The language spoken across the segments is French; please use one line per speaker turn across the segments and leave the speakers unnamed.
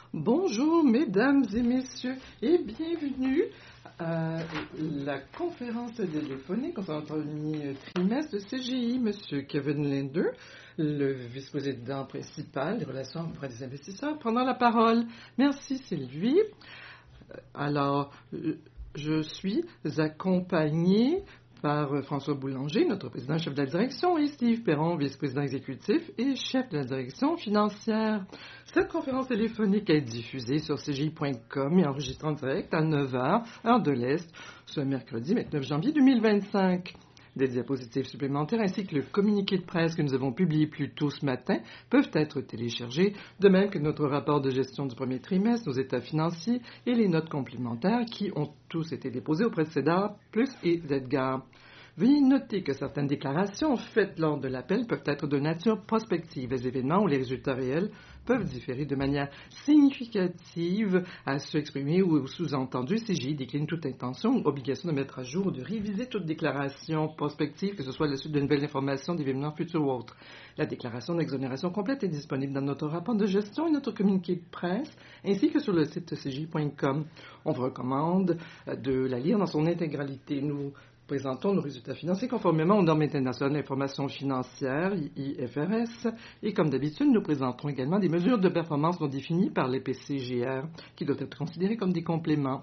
Bonjour, mesdames et messieurs, et bienvenue à la conférence téléphonique concernant le premier trimestre de CGI. Monsieur Kevin Linder, le vice-président principal des relations auprès des investisseurs, prendra la parole. Merci, Sylvie. Alors, je suis accompagné par François Boulanger, notre président chef de la direction, et Steve Perron, vice-président exécutif et chef de la direction financière. Cette conférence téléphonique est diffusée sur cgi.com et enregistrée en direct à 9h, heure de l'Est, ce mercredi 29 janvier 2025. Des diapositives supplémentaires ainsi que le communiqué de presse que nous avons publié plus tôt ce matin peuvent être téléchargés, de même que notre rapport de gestion du premier trimestre, nos états financiers et les notes complémentaires qui ont tous été déposés auprès de CEDAR plus et d'Edgar. Veuillez noter que certaines déclarations faites lors de l'appel peuvent être de nature prospective. Les événements ou les résultats réels peuvent différer de manière significative à ceux exprimés ou sous-entendus. CGI décline toute intention ou obligation de mettre à jour ou de réviser toute déclaration prospective, que ce soit à la suite de nouvelles informations, d'événements futurs ou autres. La déclaration d'exonération complète est disponible dans notre rapport de gestion et notre communiqué de presse, ainsi que sur le site cgi.com. On vous recommande de la lire dans son intégralité. Nous présentons nos résultats financiers conformément aux normes internationales d'information financière, IFRS, et comme d'habitude, nous présenterons également des mesures de performance non définies par l'EPCGR, qui doivent être considérées comme des compléments.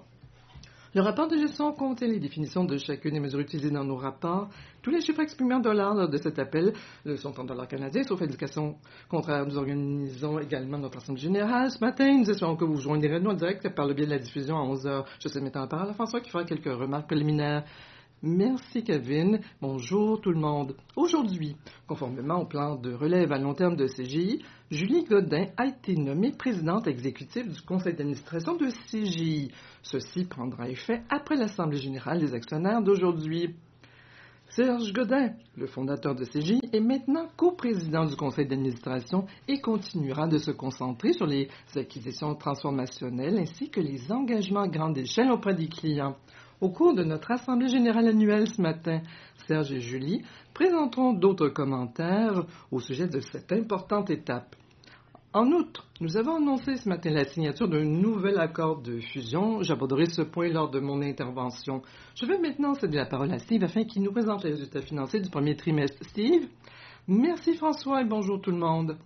Le rapport de gestion contient les définitions de chacune des mesures utilisées dans nos rapports. Tous les chiffres exprimés en dollars lors de cet appel sont en dollars canadiens, sauf indication contraire. Nous organisons également notre assemblée générale ce matin. Nous espérons que vous joindrez nous en direct par le biais de la diffusion à 11h. Je sais maintenant la parole à François qui fera quelques remarques préliminaires. Merci, Kevin. Bonjour tout le monde. Aujourd'hui, conformément au plan de relève à long terme de CGI, Julie Godin a été nommée présidente exécutive du conseil d'administration de CGI. Ceci prendra effet après l'Assemblée générale des actionnaires d'aujourd'hui. Serge Godin, le fondateur de CGI, est maintenant coprésident du conseil d'administration et continuera de se concentrer sur les acquisitions transformationnelles ainsi que les engagements à grande échelle auprès des clients. Au cours de notre Assemblée générale annuelle ce matin, Serge et Julie présenteront d'autres commentaires au sujet de cette importante étape. En outre, nous avons annoncé ce matin la signature d'un nouvel accord de fusion. J'aborderai ce point lors de mon intervention. Je vais maintenant céder la parole à Steve afin qu'il nous présente les résultats financiers du premier trimestre. Steve? Merci François et bonjour tout le monde.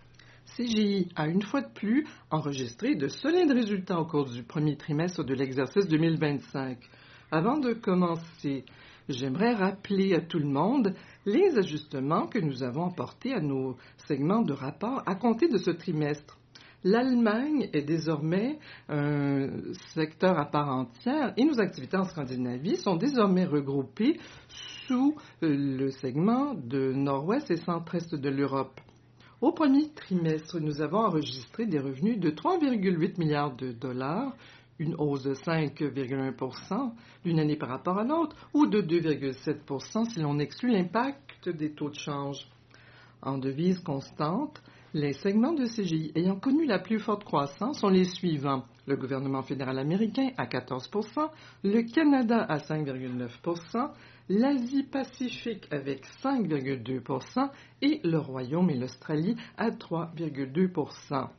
CGI a une fois de plus enregistré de solides résultats au cours du premier trimestre de l'exercice 2025. Avant de commencer, j'aimerais rappeler à tout le monde les ajustements que nous avons apportés à nos segments de rapport à compter de ce trimestre. L'Allemagne est désormais un secteur à part entière et nos activités en Scandinavie sont désormais regroupées sous le segment de Nord-Ouest et Centre-Est de l'Europe. Au premier trimestre, nous avons enregistré des revenus de 3,8 milliards de dollars, une hausse de 5,1 % d'une année par rapport à l'autre, ou de 2,7 % si l'on exclut l'impact des taux de change. En devise constante, les segments de CGI ayant connu la plus forte croissance sont les suivants. Le gouvernement fédéral américain à 14 %, le Canada à 5,9 %, l'Asie-Pacifique avec 5,2 % et le Royaume et l'Australie à 3,2 %.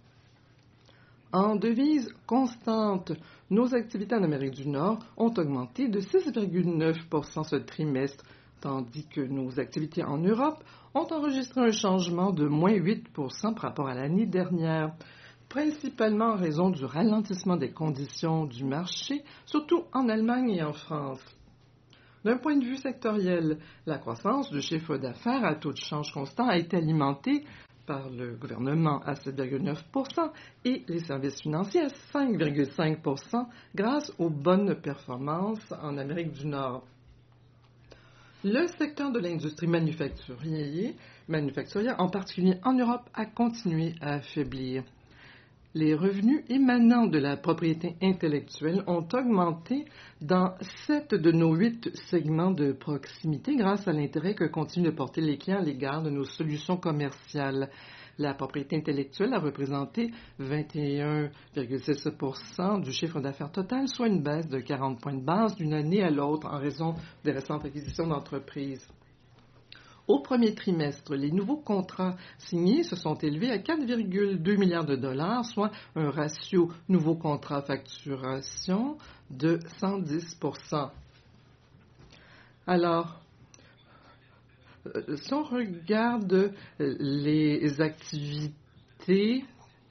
En devise constante, nos activités en Amérique du Nord ont augmenté de 6,9 % ce trimestre, tandis que nos activités en Europe ont enregistré un changement de moins 8 % par rapport à l'année dernière, principalement en raison du ralentissement des conditions du marché, surtout en Allemagne et en France. D'un point de vue sectoriel, la croissance du chiffre d'affaires à taux de change constant a été alimentée par le gouvernement à 7,9 % et les services financiers à 5,5 % grâce aux bonnes performances en Amérique du Nord. Le secteur de l'industrie manufacturière, en particulier en Europe, a continué à affaiblir. Les revenus émanant de la propriété intellectuelle ont augmenté dans 7 de nos 8 segments de proximité grâce à l'intérêt que continuent de porter les clients à l'égard de nos solutions commerciales. La propriété intellectuelle a représenté 21,6 % du chiffre d'affaires total, soit une baisse de 40 points de base d'une année à l'autre en raison des récentes acquisitions d'entreprises. Au premier trimestre, les nouveaux contrats signés se sont élevés à 4,2 milliards de dollars, soit un ratio nouveau contrat facturation de 110 %. Alors, si on regarde les activités,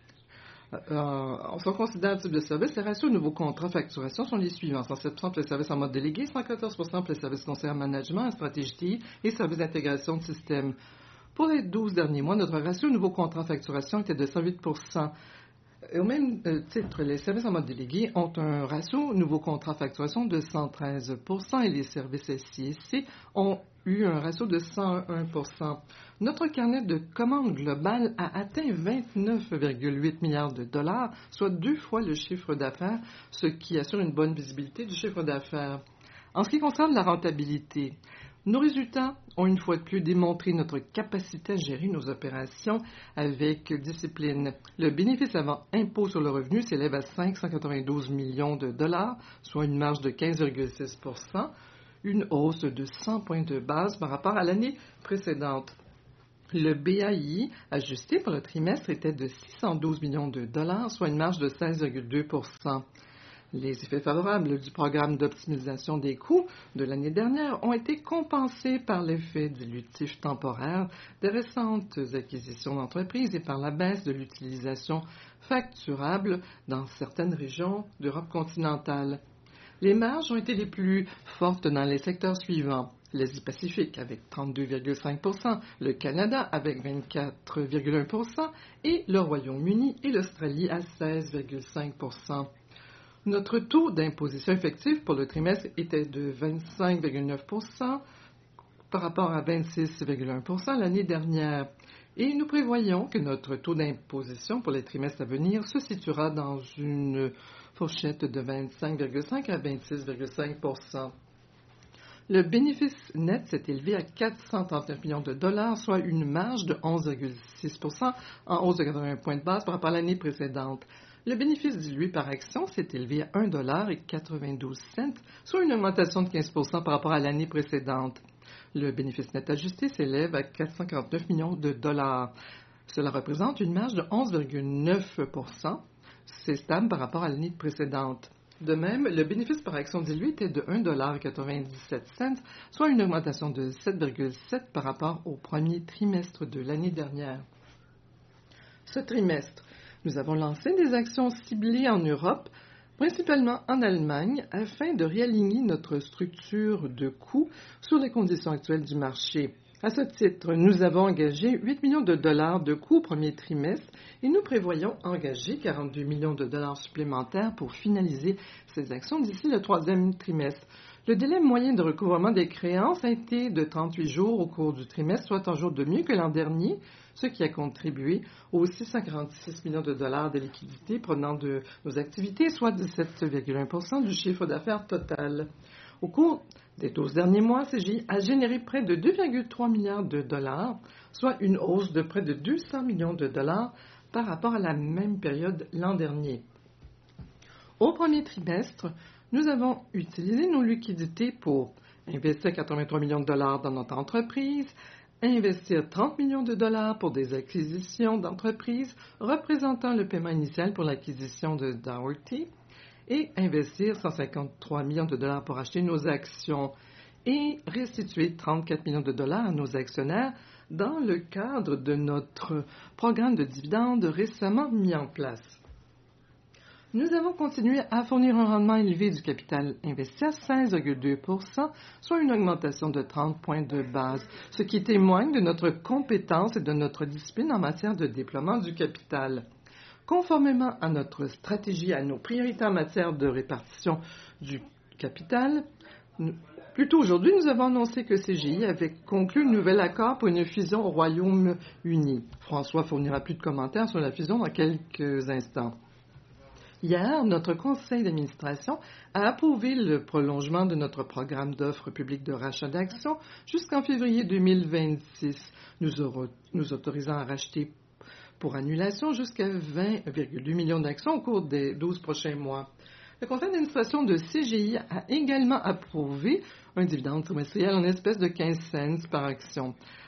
on considère le type de service, les ratios nouveaux contrats facturation sont les suivants. 107 % pour les services en mode délégué, 114 % pour les services conseillers en management, stratégie TI et services d'intégration de système. Pour les 12 derniers mois, notre ratio nouveau contrat facturation était de 108 %. Au même titre, les services en mode délégué ont un ratio nouveau contrat facturation de 113 % et les services SIC ont eu un ratio de 101 %. Notre carnet de commandes global a atteint 29,8 milliards de dollars, soit 2 fois le chiffre d'affaires, ce qui assure une bonne visibilité du chiffre d'affaires. En ce qui concerne la rentabilité, nos résultats ont une fois de plus démontré notre capacité à gérer nos opérations avec discipline. Le bénéfice avant impôt sur le revenu s'élève à 592 millions de dollars, soit une marge de 15,6 %, une hausse de 100 points de base par rapport à l'année précédente. Le BAI ajusté pour le trimestre était de 612 millions de dollars, soit une marge de 16,2 %. Les effets favorables du programme d'optimisation des coûts de l'année dernière ont été compensés par l'effet dilutif temporaire des récentes acquisitions d'entreprises et par la baisse de l'utilisation facturable dans certaines régions d'Europe continentale. Les marges ont été les plus fortes dans les secteurs suivants. L'Asie-Pacifique avec 32,5 %, le Canada avec 24,1 % et le Royaume-Uni et l'Australie à 16,5 %. Notre taux d'imposition effective pour le trimestre était de 25,9 % par rapport à 26,1 % l'année dernière. Et nous prévoyons que notre taux d'imposition pour les trimestres à venir se situera dans une fourchette de 25,5 à 26,5 %. Le bénéfice net s'est élevé à 439 millions de dollars, soit une marge de 11,6 % en hausse de 80 points de base par rapport à l'année précédente. Le bénéfice dilué par action s'est élevé à 1,92 $, soit une augmentation de 15 % par rapport à l'année précédente. Le bénéfice net ajusté s'élève à 449 millions de dollars. Cela représente une marge de 11,9 %. C'est stable par rapport à l'année précédente. De même, le bénéfice par action dilué était de 1,97 $, soit une augmentation de 7,7 % par rapport au premier trimestre de l'année dernière. Ce trimestre, nous avons lancé des actions ciblées en Europe, principalement en Allemagne, afin de réaligner notre structure de coûts sur les conditions actuelles du marché. À ce titre, nous avons engagé 8 millions de dollars de coûts au premier trimestre et nous prévoyons engager 42 millions de dollars supplémentaires pour finaliser ces actions d'ici le troisième trimestre. Le délai moyen de recouvrement des créances a été de 38 jours au cours du trimestre, soit un jour de mieux que l'an dernier, ce qui a contribué aux 646 millions de dollars de liquidités provenant de nos activités, soit 17,1 % du chiffre d'affaires total. Au cours des 12 derniers mois, CGI a généré près de 2,3 milliards de dollars, soit une hausse de près de 200 millions de dollars par rapport à la même période l'an dernier. Au premier trimestre, nous avons utilisé nos liquidités pour investir 83 millions de dollars dans notre entreprise, investir 30 millions de dollars pour des acquisitions d'entreprises représentant le paiement initial pour l'acquisition de Dougherty et investir 153 millions de dollars pour acheter nos actions et restituer 34 millions de dollars à nos actionnaires dans le cadre de notre programme de dividendes récemment mis en place. Nous avons continué à fournir un rendement élevé du capital investi à 16,2 %, soit une augmentation de 30 points de base, ce qui témoigne de notre compétence et de notre discipline en matière de déploiement du capital. Conformément à notre stratégie et à nos priorités en matière de répartition du capital, plus tôt aujourd'hui, nous avons annoncé que CGI avait conclu un nouvel accord pour une fusion au Royaume-Uni. François fournira plus de commentaires sur la fusion dans quelques instants. Hier, notre conseil d'administration a approuvé le prolongement de notre programme d'offres publiques de rachat d'actions jusqu'en février 2026, nous autorisant à racheter pour annulation jusqu'à 20,2 millions d'actions au cours des 12 prochains mois. Le conseil d'administration de CGI a également approuvé un dividende trimestriel en espèces de 15 cents par action.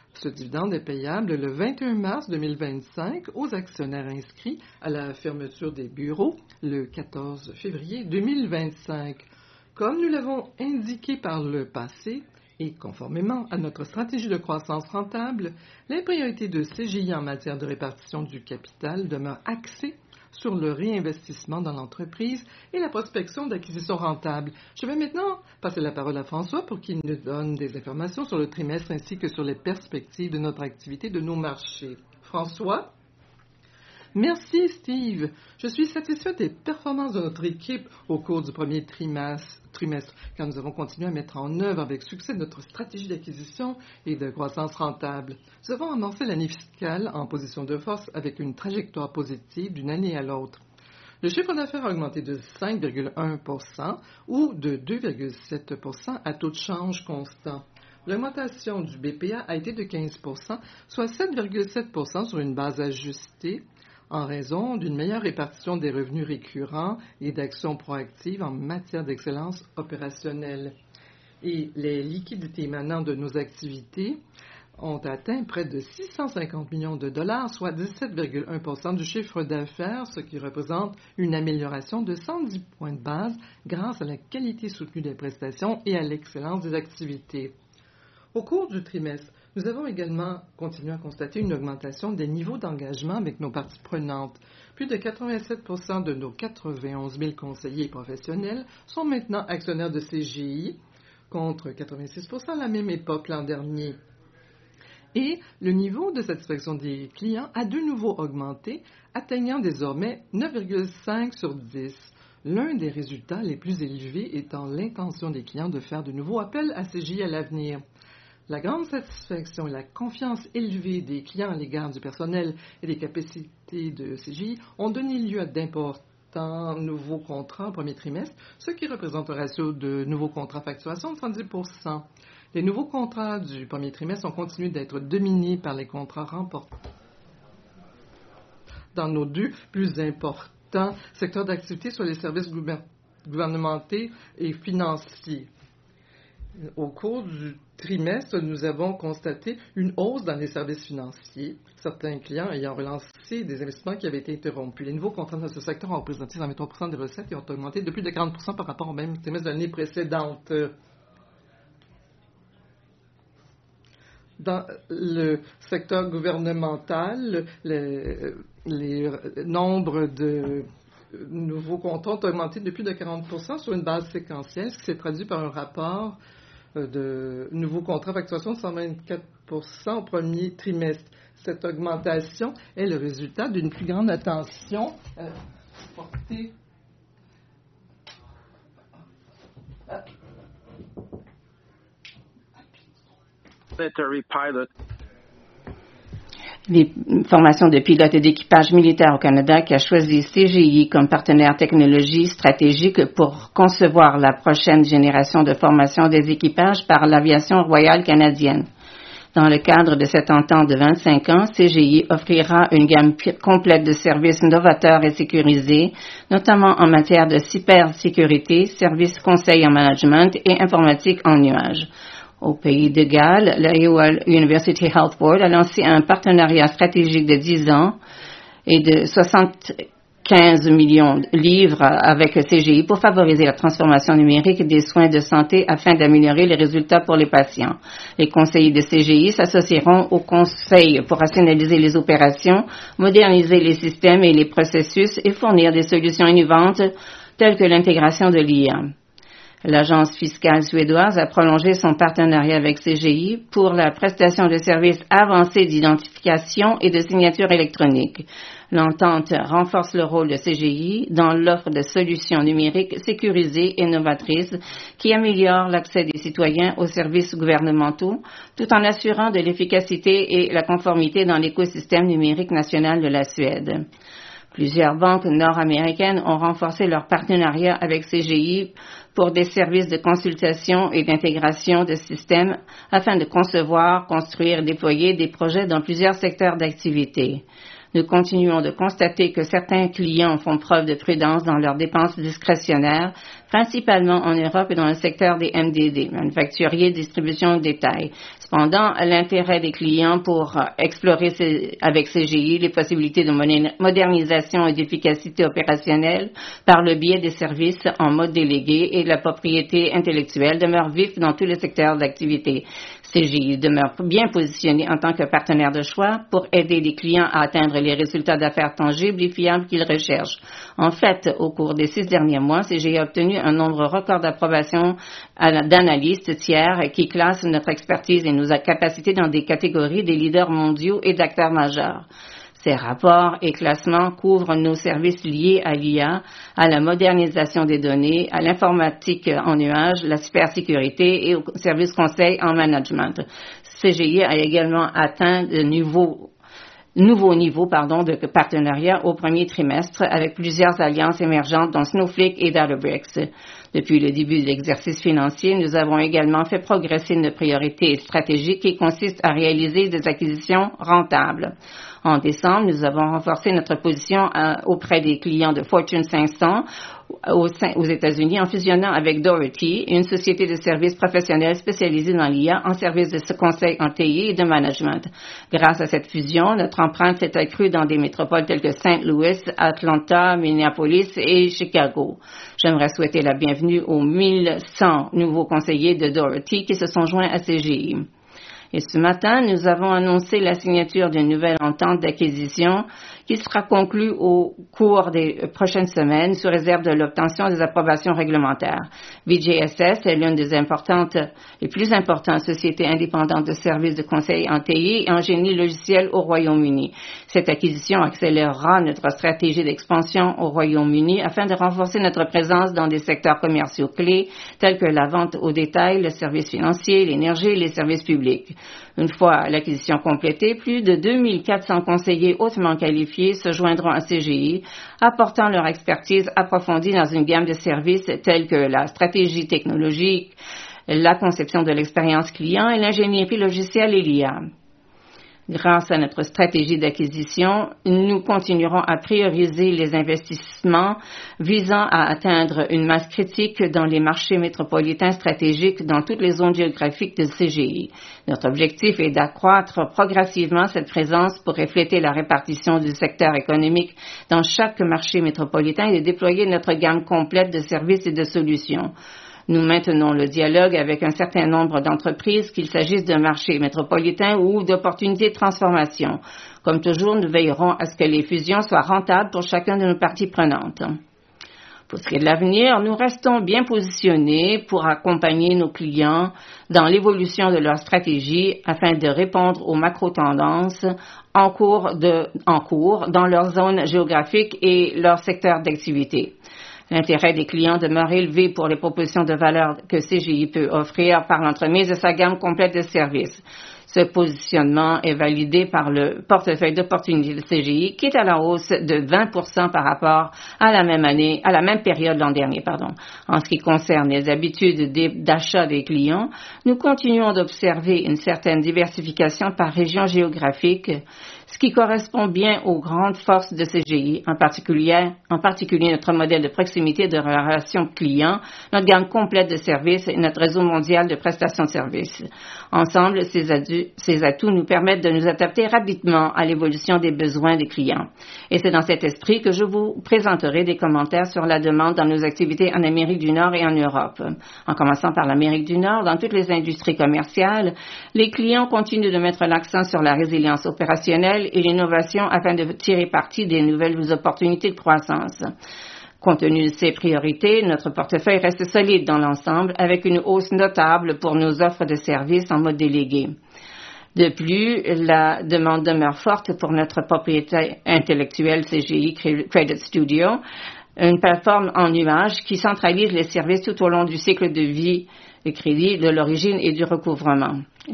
Ce dividende est payable le 21 mars 2025 aux actionnaires inscrits à la fermeture des bureaux le 14 février 2025. Comme nous l'avons indiqué par le passé, et conformément à notre stratégie de croissance rentable, les priorités de CGI en matière de répartition du capital demeurent axées sur le réinvestissement dans l'entreprise et la prospection d'acquisitions rentables. Je vais maintenant passer la parole à François pour qu'il nous donne des informations sur le trimestre ainsi que sur les perspectives de notre activité de nos marchés. François? Merci, Steve. Je suis satisfait des performances de notre équipe au cours du premier trimestre, car nous avons continué à mettre en œuvre avec succès notre stratégie d'acquisition et de croissance rentable. Nous avons amorcé l'année fiscale en position de force avec une trajectoire positive d'une année à l'autre. Le chiffre d'affaires a augmenté de 5,1 ou de 2,7 à taux de change constant. L'augmentation du BPA a été de 15 soit 7,7 sur une base ajustée, en raison d'une meilleure répartition des revenus récurrents et d'actions proactives en matière d'excellence opérationnelle. Et les liquidités émanant de nos activités ont atteint près de 650 millions de dollars, soit 17,1 du chiffre d'affaires, ce qui représente une amélioration de 110 points de base grâce à la qualité soutenue des prestations et à l'excellence des activités. Au cours du trimestre, nous avons également continué à constater une augmentation des niveaux d'engagement avec nos parties prenantes. Plus de 87 de nos 91 000 conseillers professionnels sont maintenant actionnaires de CGI, contre 86 à la même époque l'an dernier. Et le niveau de satisfaction des clients a de nouveau augmenté, atteignant désormais 9,5 sur 10. L'un des résultats les plus élevés étant l'intention des clients de faire de nouveaux appels à CGI à l'avenir. La grande satisfaction et la confiance élevée des clients à l'égard du personnel et des capacités de CGI ont donné lieu à d'importants nouveaux contrats au premier trimestre, ce qui représente un ratio de nouveaux contrats facturation de 110 %. Les nouveaux contrats du premier trimestre ont continué d'être dominés par les contrats remportés dans nos deux plus importants secteurs d'activité sur les services gouvernementaux et financiers. Au cours du trimestre, nous avons constaté une hausse dans les services financiers, certains clients ayant relancé des investissements qui avaient été interrompus. Les nouveaux contrats dans ce secteur ont représenté 123 des recettes et ont augmenté de plus de 40 par rapport au même trimestre de l'année précédente. Dans le secteur gouvernemental, les nombres de nouveaux contrats ont augmenté de plus de 40 sur une base séquentielle, ce qui s'est traduit par un rapport de nouveaux contrats facturation de 124 au premier trimestre. Cette augmentation est le résultat d'une plus grande attention portée
les formations de pilotes et d'équipage militaire au Canada qui a choisi CGI comme partenaire technologie stratégique pour concevoir la prochaine génération de formation des équipages par l'Aviation royale canadienne. Dans le cadre de cette entente de 25 ans, CGI offrira une gamme complète de services novateurs et sécurisés, notamment en matière de cybersécurité, services conseil en management et informatique en nuage. Au pays de Galles, l'Iowa University Health Board a lancé un partenariat stratégique de 10 ans et de 75 millions de livres avec CGI pour favoriser la transformation numérique des soins de santé afin d'améliorer les résultats pour les patients. Les conseillers de CGI s'associeront au conseil pour rationaliser les opérations, moderniser les systèmes et les processus et fournir des solutions innovantes telles que l'intégration de l'IA. L'agence fiscale suédoise a prolongé son partenariat avec CGI pour la prestation de services avancés d'identification et de signature électronique. L'entente renforce le rôle de CGI dans l'offre de solutions numériques sécurisées et novatrices qui améliorent l'accès des citoyens aux services gouvernementaux tout en assurant de l'efficacité et la conformité dans l'écosystème numérique national de la Suède. Plusieurs banques nord-américaines ont renforcé leur partenariat avec CGI pour des services de consultation et d'intégration de systèmes afin de concevoir, construire et déployer des projets dans plusieurs secteurs d'activité. Nous continuons de constater que certains clients font preuve de prudence dans leurs dépenses discrétionnaires, principalement en Europe et dans le secteur des MDD, manufacturiers, distribution et détail. Cependant, l'intérêt des clients pour explorer avec CGI les possibilités de modernisation et d'efficacité opérationnelle par le biais des services en mode délégué et de la propriété intellectuelle demeure vif dans tous les secteurs d'activité. CGI demeure bien positionné en tant que partenaire de choix pour aider les clients à atteindre les résultats d'affaires tangibles et fiables qu'ils recherchent. En fait, au cours des 6 derniers mois, CGI a obtenu un nombre record d'approbations d'analystes tiers qui classent notre expertise et nos capacités dans des catégories des leaders mondiaux et d'acteurs majeurs. Ces rapports et classements couvrent nos services liés à l'IA, à la modernisation des données, à l'informatique en nuage, la cybersécurité et aux services conseils en management. CGI a également atteint de nouveaux niveaux de partenariat au premier trimestre avec plusieurs alliances émergentes dont Snowflake et Databricks. Depuis le début de l'exercice financier, nous avons également fait progresser nos priorités stratégiques qui consistent à réaliser des acquisitions rentables. En décembre, nous avons renforcé notre position auprès des clients de Fortune 500 aux États-Unis en fusionnant avec Doherty, une société de services professionnels spécialisée dans l'IA en services de conseil en TI et de management. Grâce à cette fusion, notre empreinte s'est accrue dans des métropoles telles que Saint Louis, Atlanta, Minneapolis et Chicago. J'aimerais souhaiter la bienvenue aux 1100 nouveaux conseillers de Doherty qui se sont joints à CGI. Et ce matin, nous avons annoncé la signature d'une nouvelle entente d'acquisition qui sera conclue au cours des prochaines semaines sous réserve de l'obtention des approbations réglementaires. VJSS est l'une des plus importantes sociétés indépendantes de services de conseil en TI et en génie logiciel au Royaume-Uni. Cette acquisition accélérera notre stratégie d'expansion au Royaume-Uni afin de renforcer notre présence dans des secteurs commerciaux clés tels que la vente au détail, le service financier, l'énergie et les services publics. Une fois l'acquisition complétée, plus de 2400 conseillers hautement qualifiés se joindront à CGI, apportant leur expertise approfondie dans une gamme de services tels que la stratégie technologique, la conception de l'expérience client et l'ingénierie logicielle et l'IA. Grâce à notre stratégie d'acquisition, nous continuerons à prioriser les investissements visant à atteindre une masse critique dans les marchés métropolitains stratégiques dans toutes les zones géographiques de CGI. Notre objectif est d'accroître progressivement cette présence pour refléter la répartition du secteur économique dans chaque marché métropolitain et de déployer notre gamme complète de services et de solutions. Nous maintenons le dialogue avec un certain nombre d'entreprises, qu'il s'agisse d'un marché métropolitain ou d'opportunités de transformation. Comme toujours, nous veillerons à ce que les fusions soient rentables pour chacune de nos parties prenantes. Pour ce qui est de l'avenir, nous restons bien positionnés pour accompagner nos clients dans l'évolution de leur stratégie afin de répondre aux macro-tendances en cours dans leur zone géographique et leur secteur d'activité. L'intérêt des clients demeure élevé pour les propositions de valeur que CGI peut offrir par l'entremise de sa gamme complète de services. Ce positionnement est validé par le portefeuille d'opportunités de CGI, qui est à la hausse de 20% par rapport à la même période l'an dernier, En ce qui concerne les habitudes d'achat des clients, nous continuons d'observer une certaine diversification par région géographique, ce qui correspond bien aux grandes forces de CGI, en particulier notre modèle de proximité de relations clients, notre gamme complète de services et notre réseau mondial de prestations de services. Ensemble, ces atouts nous permettent de nous adapter rapidement à l'évolution des besoins des clients. Et c'est dans cet esprit que je vous présenterai des commentaires sur la demande dans nos activités en Amérique du Nord et en Europe. En commençant par l'Amérique du Nord, dans toutes les industries commerciales, les clients continuent de mettre l'accent sur la résilience opérationnelle et l'innovation afin de tirer parti des nouvelles opportunités de croissance. Compte tenu de ces priorités, notre portefeuille reste solide dans l'ensemble avec une hausse notable pour nos offres de services en mode délégué. De plus, la demande demeure forte pour notre propriété intellectuelle CGI Credit Studio, une plateforme en nuage qui centralise les services tout au long du cycle de vie crédits de l'origine et du recouvrement.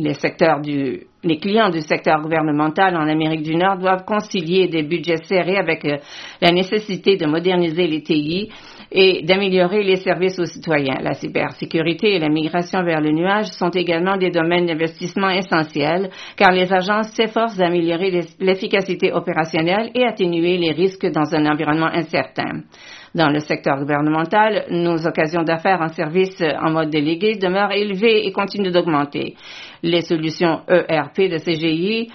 Les clients du secteur gouvernemental en Amérique du Nord doivent concilier des budgets serrés avec la nécessité de moderniser les TI et d'améliorer les services aux citoyens. La cybersécurité et la migration vers le nuage sont également des domaines d'investissement essentiels car les agences s'efforcent d'améliorer l'efficacité opérationnelle et atténuer les risques dans un environnement incertain. Dans le secteur gouvernemental, nos occasions d'affaires en service en mode délégué demeurent élevées et continuent d'augmenter. Les solutions ERP de CGI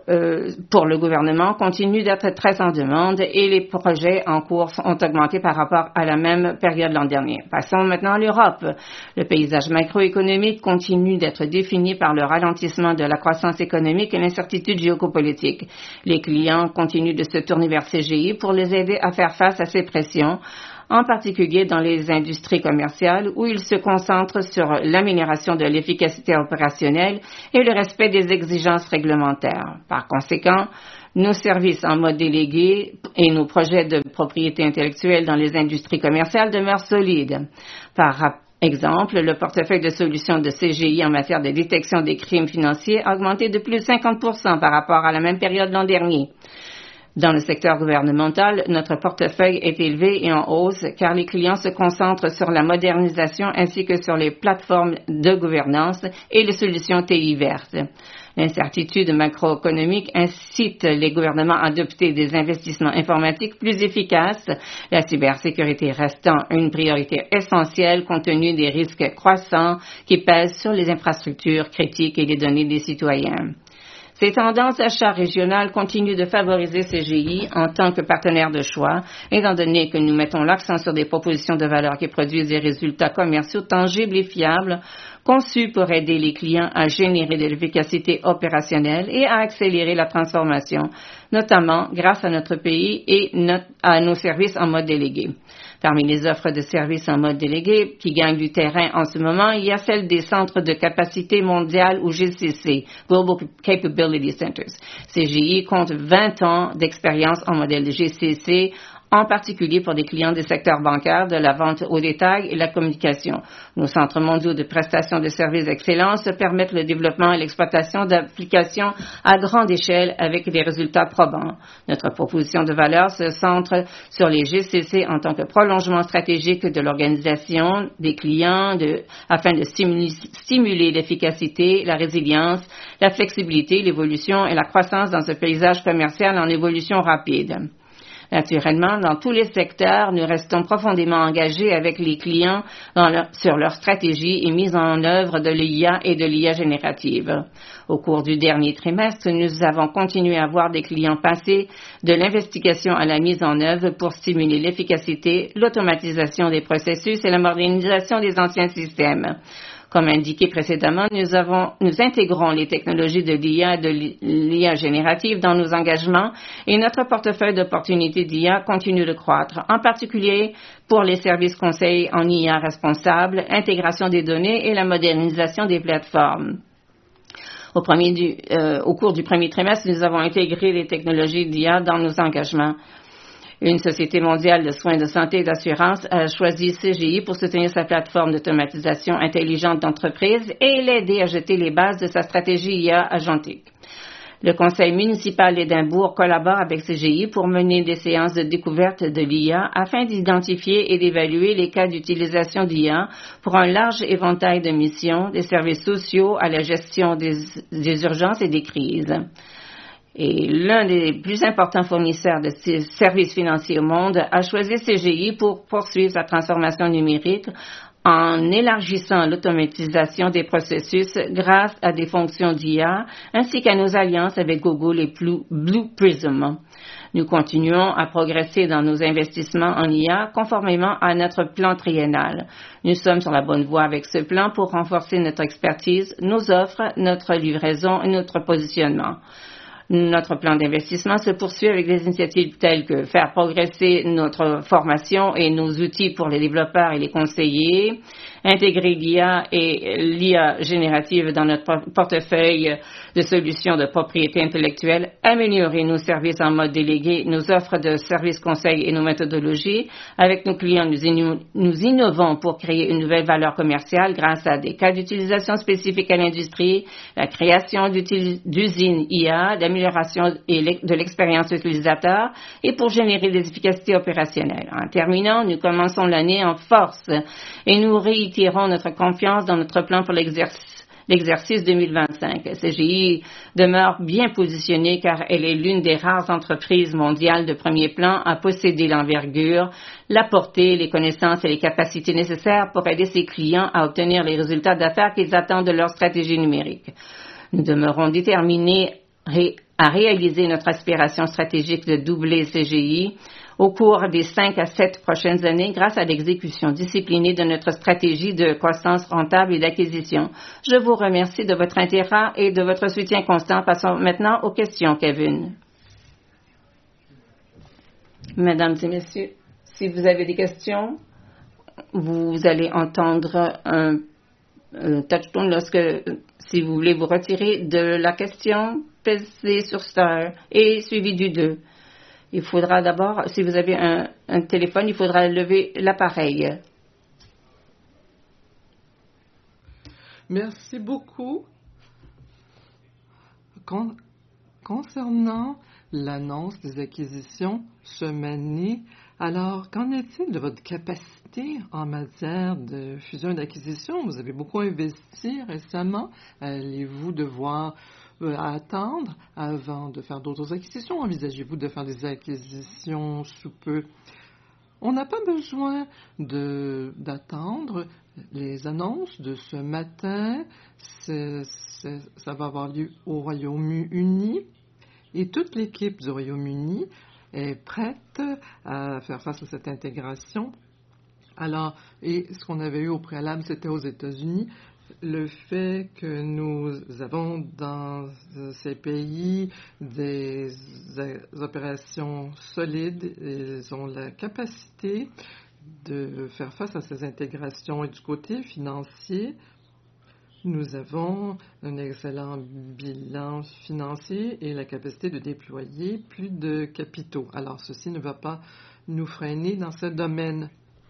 pour le gouvernement continuent d'être très en demande et les projets en cours ont augmenté par rapport à la même période l'an dernier. Passons maintenant à l'Europe. Le paysage macroéconomique continue d'être défini par le ralentissement de la croissance économique et l'incertitude géopolitique. Les clients continuent de se tourner vers CGI pour les aider à faire face à ces pressions, en particulier dans les industries commerciales où ils se concentrent sur l'amélioration de l'efficacité opérationnelle et le respect des exigences réglementaires. Par conséquent, nos services en mode délégué et nos projets de propriété intellectuelle dans les industries commerciales demeurent solides. Par exemple, le portefeuille de solutions de CGI en matière de détection des crimes financiers a augmenté de plus de 50% par rapport à la même période l'an dernier. Dans le secteur gouvernemental, notre portefeuille est élevé et en hausse car les clients se concentrent sur la modernisation ainsi que sur les plateformes de gouvernance et les solutions TI vertes. L'incertitude macroéconomique incite les gouvernements à adopter des investissements informatiques plus efficaces, la cybersécurité restant une priorité essentielle compte tenu des risques croissants qui pèsent sur les infrastructures critiques et les données des citoyens. Ces tendances d'achat régional continuent de favoriser CGI en tant que partenaire de choix, étant donné que nous mettons l'accent sur des propositions de valeur qui produisent des résultats commerciaux tangibles et fiables, conçus pour aider les clients à générer de l'efficacité opérationnelle et à accélérer la transformation, notamment grâce à notre pays et à nos services en mode délégué. Parmi les offres de services en mode délégué qui gagnent du terrain en ce moment, il y a celle des centres de capacité mondiale ou GCC, Global Capability Centers. CGI compte 20 ans d'expérience en modèle de GCC, en particulier pour des clients des secteurs bancaires, de la vente au détail et la communication. Nos centres mondiaux de prestation de services d'excellence permettent le développement et l'exploitation d'applications à grande échelle avec des résultats probants. Notre proposition de valeur se centre sur les GCC en tant que prolongement stratégique de l'organisation des clients afin de stimuler l'efficacité, la résilience, la flexibilité, l'évolution et la croissance dans ce paysage commercial en évolution rapide. Naturellement, dans tous les secteurs, nous restons profondément engagés avec les clients sur leur stratégie et mise en œuvre de l'IA et de l'IA générative. Au cours du dernier trimestre, nous avons continué à voir des clients passer de l'investigation à la mise en œuvre pour stimuler l'efficacité, l'automatisation des processus et la modernisation des anciens systèmes. Comme indiqué précédemment, nous intégrons les technologies de l'IA et de l'IA générative dans nos engagements et notre portefeuille d'opportunités d'IA continue de croître, en particulier pour les services conseils en IA responsable, intégration des données et la modernisation des plateformes. Au cours du premier trimestre, nous avons intégré les technologies d'IA dans nos engagements. Une société mondiale de soins de santé et d'assurance a choisi CGI pour soutenir sa plateforme d'automatisation intelligente d'entreprise et l'aider à jeter les bases de sa stratégie IA agentique. Le conseil municipal d'Édimbourg collabore avec CGI pour mener des séances de découverte de l'IA afin d'identifier et d'évaluer les cas d'utilisation d'IA pour un large éventail de missions, des services sociaux à la gestion des urgences et des crises. Et l'un des plus importants fournisseurs de services financiers au monde a choisi CGI pour poursuivre sa transformation numérique en élargissant l'automatisation des processus grâce à des fonctions d'IA ainsi qu'à nos alliances avec Google et Blue Prism. Nous continuons à progresser dans nos investissements en IA conformément à notre plan triennal. Nous sommes sur la bonne voie avec ce plan pour renforcer notre expertise, nos offres, notre livraison et notre positionnement. Notre plan d'investissement se poursuit avec des initiatives telles que faire progresser notre formation et nos outils pour les développeurs et les conseillers, intégrer l'IA et l'IA générative dans notre portefeuille de solutions de propriété intellectuelle, améliorer nos services en mode délégué, nos offres de services conseils et nos méthodologies. Avec nos clients, nous innovons pour créer une nouvelle valeur commerciale grâce à des cas d'utilisation spécifiques à l'industrie, la création d'usines IA, l'amélioration de l'expérience utilisateur et pour générer des efficacités opérationnelles. En terminant, nous commençons l'année en force et nous réitérons notre confiance dans notre plan pour l'exercice 2025. CGI demeure bien positionnée car elle est l'une des rares entreprises mondiales de premier plan à posséder l'envergure, la portée, les connaissances et les capacités nécessaires pour aider ses clients à obtenir les résultats d'affaires qu'ils attendent de leur stratégie numérique. Nous demeurons déterminés à réaliser notre aspiration stratégique de doubler CGI au cours des 5 à 7 prochaines années grâce à l'exécution disciplinée de notre stratégie de croissance rentable et d'acquisition. Je vous remercie de votre intérêt et de votre soutien constant. Passons maintenant aux questions, Kevin. Mesdames et messieurs, si vous avez des questions, vous allez entendre un touchdown si vous voulez vous retirer de la question, pesez sur Star et suivi du 2. Il faudra d'abord, si vous avez un téléphone, il faudra lever l'appareil.
Merci beaucoup. Concernant l'annonce des acquisitions semanées, alors qu'en est-il de votre capacité en matière de fusion et d'acquisition? Vous avez beaucoup investi récemment. Allez-vous devoir attendre avant de faire d'autres acquisitions? Envisagez-vous de faire des acquisitions sous peu? On n'a pas besoin d'attendre les annonces de ce matin. Ça va avoir lieu au Royaume-Uni et toute l'équipe du Royaume-Uni est prête à faire face à cette intégration. Alors, et ce qu'on avait eu au préalable, c'était aux États-Unis. Le fait que nous avons dans ces pays des opérations solides, ils ont la capacité de faire face à ces intégrations. Et du côté financier, nous avons un excellent bilan financier et la capacité de déployer plus de capitaux. Alors, ceci ne va pas nous freiner dans ce domaine.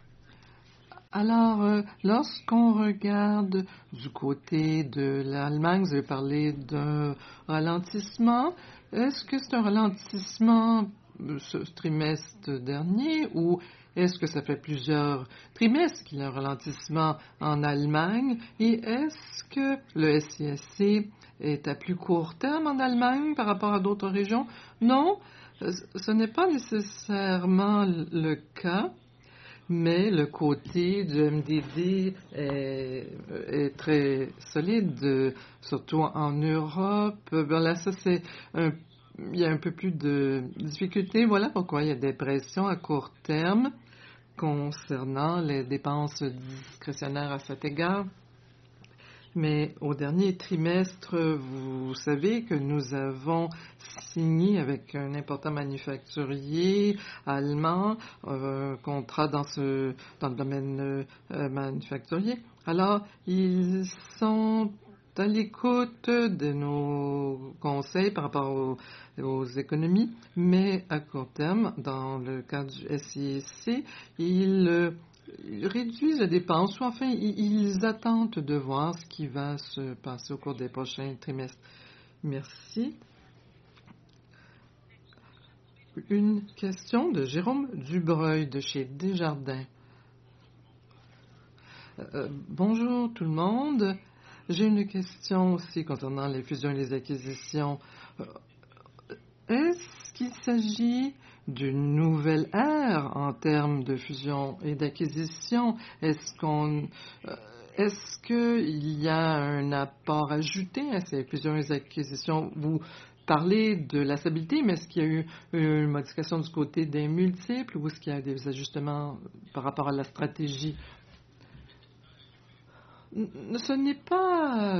Alors, lorsqu'on regarde du côté de l'Allemagne, vous avez parlé d'un ralentissement. Est-ce que c'est un ralentissement ce trimestre dernier ou est-ce que ça fait plusieurs trimestres qu'il y a un ralentissement en Allemagne? Et est-ce que le SISC est à plus court terme en Allemagne par rapport à d'autres régions? Non, ce n'est pas nécessairement le cas. Mais le côté du MDD est très solide, surtout en Europe. Ben là, il y a un peu plus de difficultés. Voilà pourquoi il y a des pressions à court terme concernant les dépenses discrétionnaires à cet égard. Mais au dernier trimestre, vous savez que nous avons signé avec un important manufacturier allemand un contrat dans le domaine manufacturier. Alors, ils sont à l'écoute de nos conseils par rapport aux économies, mais à court terme, dans le cadre du SIC, ils réduisent les dépenses ou enfin ils attendent de voir ce qui va se passer au cours des prochains trimestres. Merci. Une question de Jérôme Dubreuil de chez Desjardins. Bonjour tout le monde. J'ai une question aussi concernant les fusions et les acquisitions. Est-ce qu'il s'agit d'une nouvelle ère en termes de fusion et d'acquisition? Est-ce qu'il y a un apport ajouté à ces fusions et acquisitions? Vous parlez de la stabilité, mais est-ce qu'il y a eu une modification du côté des multiples ou est-ce qu'il y a des ajustements par rapport à la stratégie? Ce n'est pas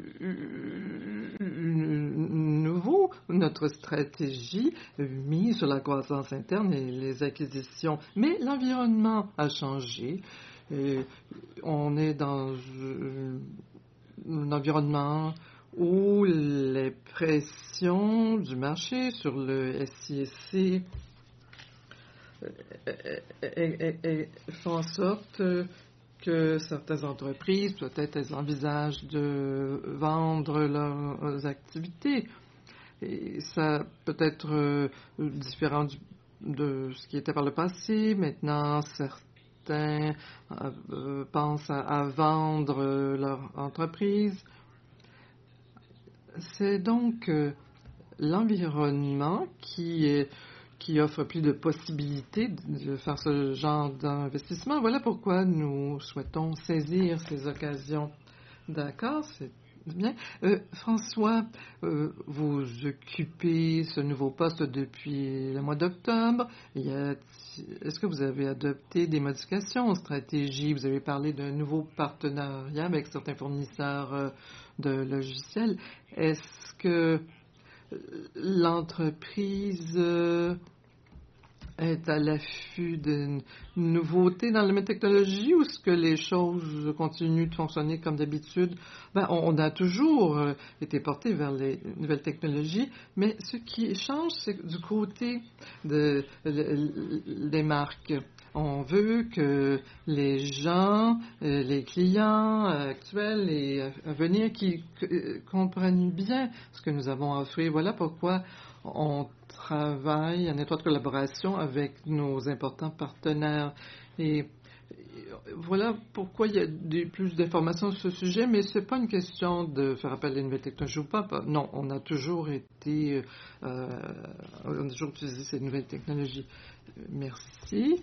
nouveau. Notre stratégie mise sur la croissance interne et les acquisitions. Mais l'environnement a changé. Et on est dans un environnement où les pressions du marché sur le SISC font en sorte que certaines entreprises, peut-être elles envisagent de vendre leurs activités. Et ça peut être différent de ce qui était par le passé. Maintenant, certains pensent à vendre leur entreprise. C'est donc l'environnement qui offre plus de possibilités de faire ce genre d'investissement. Voilà pourquoi nous souhaitons saisir ces occasions. D'accord, c'est bien. François, vous occupez ce nouveau poste depuis le mois d'octobre. Est-ce que vous avez adopté des modifications aux stratégies? Vous avez parlé d'un nouveau partenariat avec certains fournisseurs de logiciels. Est-ce que l'entreprise est à l'affût d'une nouveauté dans le domaine de technologie ou est-ce que les choses continuent de fonctionner comme d'habitude? On a toujours été porté vers les nouvelles technologies, mais ce qui change, c'est du côté des marques. On veut que les gens, les clients actuels et à venir qui comprennent bien ce que nous avons à offrir. Voilà pourquoi on travaille en étroite collaboration avec nos importants partenaires. Et voilà pourquoi il y a plus d'informations sur ce sujet, mais ce n'est pas une question de faire appel à une nouvelle technologie ou pas. Non, on a toujours utilisé ces nouvelles technologies. Merci.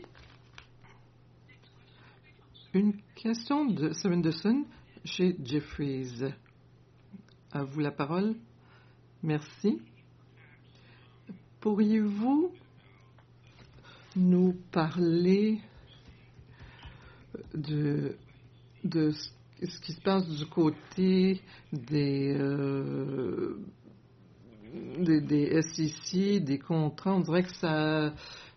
Une question de Sam Anderson chez Jefferies. À vous la parole. Merci. Pourriez-vous nous parler de ce qui se passe du côté des SEC, des contrats? On dirait que ça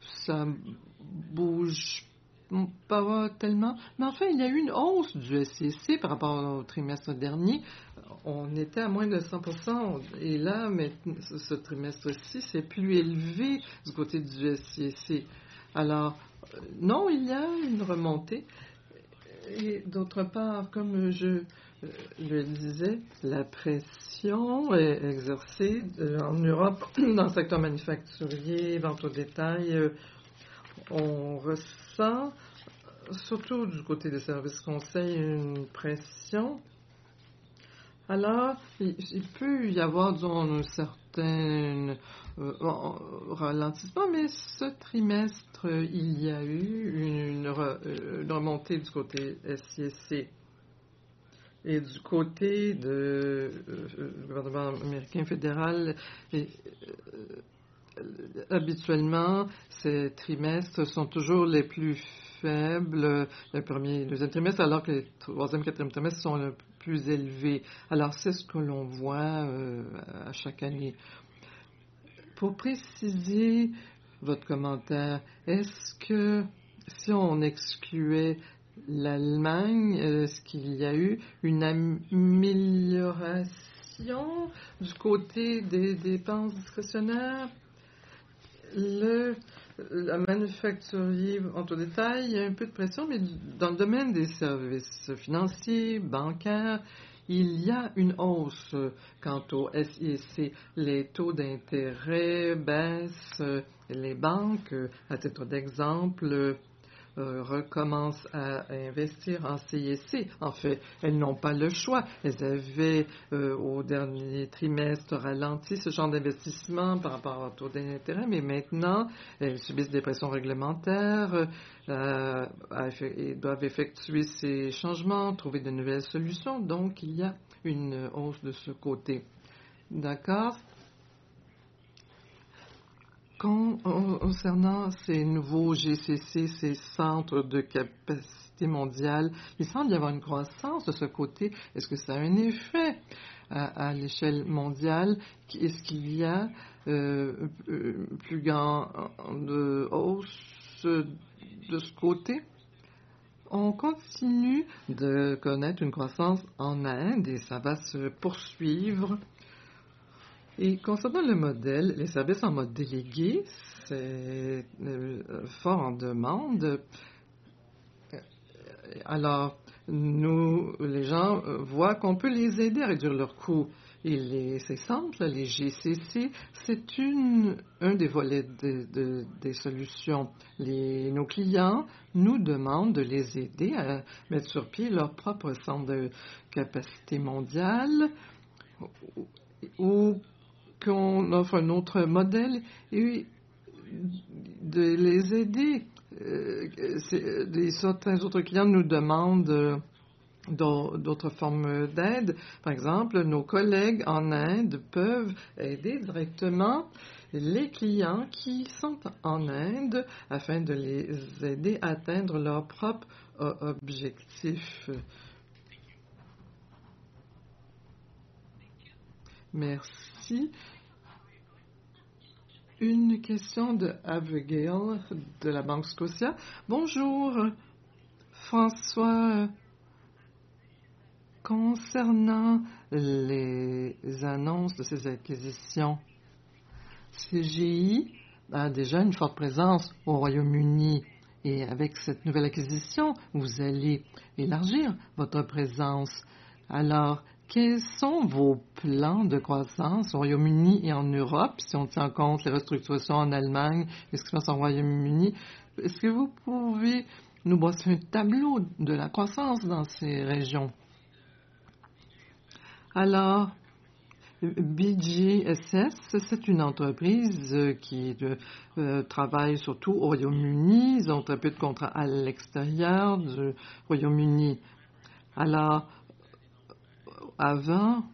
bouge pas tellement. Mais enfin, il y a eu une hausse du SEC par rapport au trimestre dernier. On était à moins de 100%. Et là, ce trimestre-ci, c'est plus élevé du côté du SEC. Alors, non, il y a une remontée. Et d'autre part, comme je le disais, la pression est exercée en Europe dans le secteur manufacturier, vente au détail. On ressent, surtout du côté des services conseils, une pression. Alors, il peut y avoir, disons, un certain ralentissement, mais ce trimestre, il y a eu une remontée du côté SISC. Et du côté du gouvernement américain fédéral, habituellement, ces trimestres sont toujours les plus faibles, le premier et le deuxième trimestre, alors que les troisième et quatrième trimestres sont les plus élevés. Alors, c'est ce que l'on voit à chaque année. Pour préciser votre commentaire, est-ce que si on excluait l'Allemagne, est-ce qu'il y a eu une amélioration du côté des dépenses discrétionnaires? La manufacturier en tout détail, il y a un peu de pression, mais dans le domaine des services financiers, bancaires, il y a une hausse quant au SIC. Les taux d'intérêt baissent. Les banques, à titre d'exemple, recommencent à investir en CIC. En fait, elles n'ont pas le choix. Elles avaient, au dernier trimestre, ralenti ce genre d'investissement par rapport au taux d'intérêt, mais maintenant, elles subissent des pressions réglementaires et doivent effectuer ces changements, trouver de nouvelles solutions. Donc, il y a une hausse de ce côté. D'accord? Concernant ces nouveaux GCC, ces centres de capacité mondiale, il semble y avoir une croissance de ce côté. Est-ce que ça a un effet à l'échelle mondiale? Est-ce qu'il y a plus grande hausse de ce côté? On continue de connaître une croissance en Inde et ça va se poursuivre. Et concernant le modèle, les services en mode délégué, c'est fort en demande. Alors, les gens voient qu'on peut les aider à réduire leurs coûts. Et ces centres, les GCC, c'est un des volets des solutions. Nos clients nous demandent de les aider à mettre sur pied leur propre centre de capacité mondiale ou qu'on offre un autre modèle et de les aider. Certains autres clients nous demandent d'autres formes d'aide. Par exemple, nos collègues en Inde peuvent aider directement les clients qui sont en Inde afin de les aider à atteindre leurs propres objectifs. Merci. Une question de Abigail de la Banque Scotia. Bonjour, François. Concernant les annonces de ces acquisitions, CGI a déjà une forte présence au Royaume-Uni et avec cette nouvelle acquisition, vous allez élargir votre présence. Alors, quels sont vos plans de croissance au Royaume-Uni et en Europe, si on tient compte les restructurations en Allemagne et ce qui se passe au Royaume-Uni? Est-ce que vous pouvez nous brosser un tableau de la croissance dans ces régions? Alors, BGSS, c'est une entreprise qui travaille surtout au Royaume-Uni. Ils ont très peu de contrats à l'extérieur du Royaume-Uni. Alors, avant,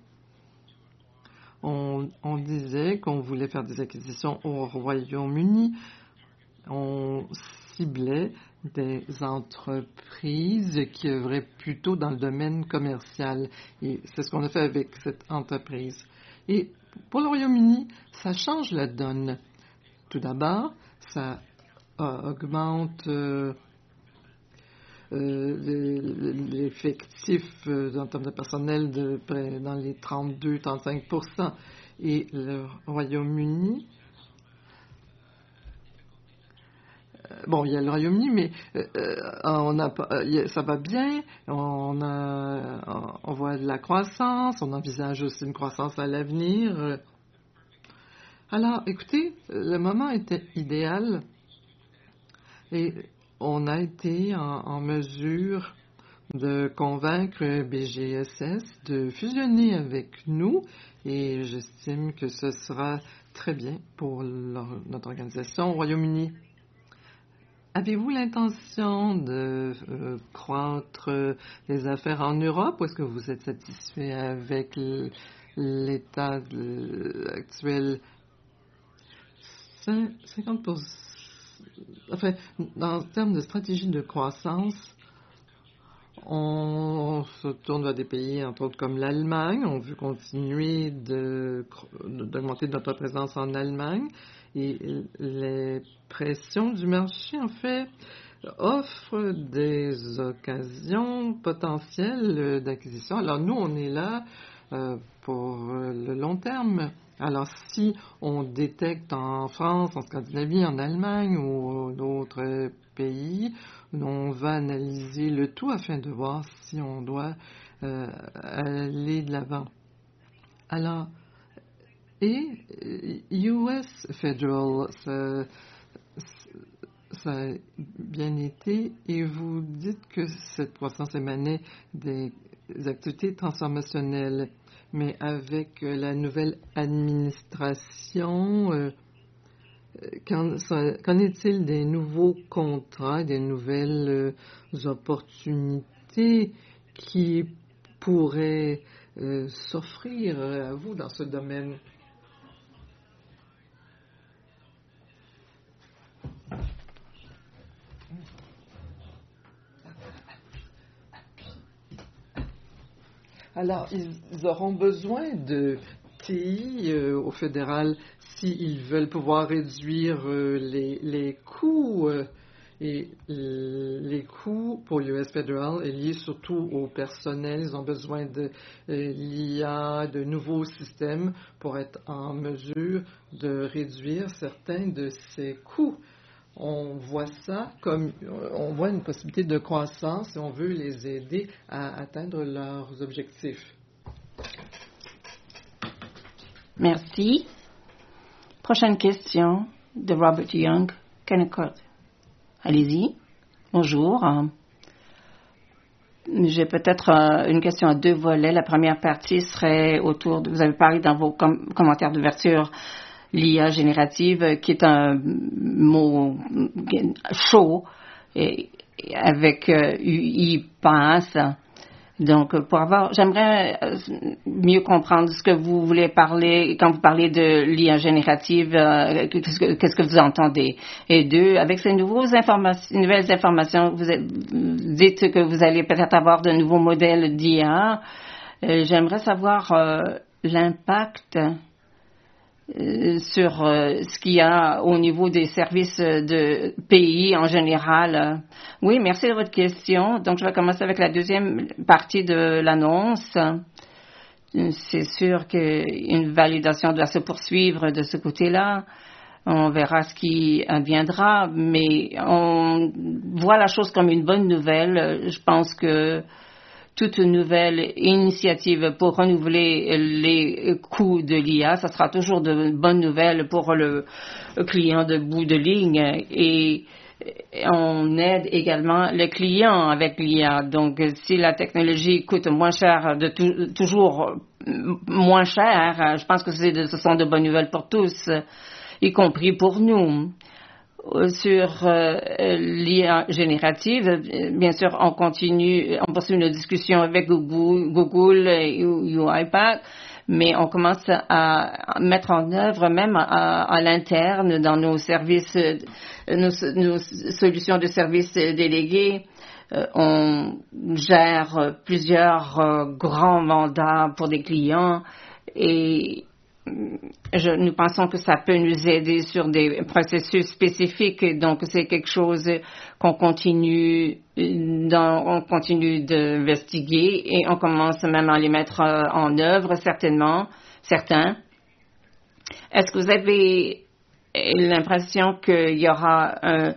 on disait qu'on voulait faire des acquisitions au Royaume-Uni. On ciblait des entreprises qui œuvraient plutôt dans le domaine commercial. Et c'est ce qu'on a fait avec cette entreprise. Et pour le Royaume-Uni, ça change la donne. Tout d'abord, ça augmente l'effectif en termes de personnel dans les 32-35%. Et le Royaume-Uni, bon, il y a le Royaume-Uni, mais ça va bien. On voit de la croissance. On envisage aussi une croissance à l'avenir. Alors, écoutez, le moment était idéal et on a été en mesure de convaincre BGSS de fusionner avec nous et j'estime que ce sera très bien pour notre organisation au Royaume-Uni. Avez-vous l'intention de croître les affaires en Europe ou est-ce que vous êtes satisfait avec l'état actuel? 50%. Enfin, en termes de stratégie de croissance, on se tourne vers des pays, entre autres, comme l'Allemagne. On veut continuer d'augmenter notre présence en Allemagne. Et les pressions du marché, en fait, offrent des occasions potentielles d'acquisition. Alors, nous, on est là pour le long terme. Alors, si on détecte en France, en Scandinavie, en Allemagne ou d'autres pays, on va analyser le tout afin de voir si on doit aller de l'avant. Alors, et US Federal, ça a bien été, et vous dites que cette croissance émanait des activités transformationnelles. Mais avec la nouvelle administration, qu'en est-il des nouveaux contrats, des nouvelles opportunités qui pourraient s'offrir à vous dans ce domaine? Alors, ils auront besoin de TI au fédéral s'ils veulent pouvoir réduire les coûts Et les coûts pour l'US Federal est lié surtout au personnel. Ils ont besoin de l'IA, de nouveaux systèmes pour être en mesure de réduire certains de ces coûts. On voit ça comme on voit une possibilité de croissance et on veut les aider à atteindre leurs objectifs.
Merci. Prochaine question de Robert Young, Kennecott. Allez-y. Bonjour. J'ai peut-être une question à deux volets. La première partie serait autour de... Vous avez parlé dans vos commentaires d'ouverture l'IA générative, qui est un mot chaud, avec UI-PASS. Donc, j'aimerais mieux comprendre ce que vous voulez parler quand vous parlez de l'IA générative. Qu'est-ce que vous entendez? Et deux, avec ces nouvelles informations, vous dites que vous allez peut-être avoir de nouveaux modèles d'IA. J'aimerais savoir l'impact sur ce qu'il y a au niveau des services de pays en général. Oui, merci de votre question. Donc, je vais commencer avec la deuxième partie de l'annonce. C'est sûr qu'une validation doit se poursuivre de ce côté-là. On verra ce qui adviendra, mais on voit la chose comme une bonne nouvelle. Je pense que toute nouvelle initiative pour renouveler les coûts de l'IA, ça sera toujours de bonnes nouvelles pour le client de bout de ligne. Et on aide également le client avec l'IA. Donc, si la technologie coûte moins cher, toujours moins cher, je pense que ce sont de bonnes nouvelles pour tous, y compris pour nous. Sur l'IA générative, bien sûr, on poursuit nos discussions avec Google et UiPath, mais on commence à mettre en œuvre même à l'interne dans nos services, nos solutions de services délégués. On gère plusieurs grands mandats pour des clients et nous pensons que ça peut nous aider sur des processus spécifiques. Donc, c'est quelque chose qu'on continue d'investiguer et on commence même à les mettre en œuvre, certains. Est-ce que vous avez l'impression qu'il y aura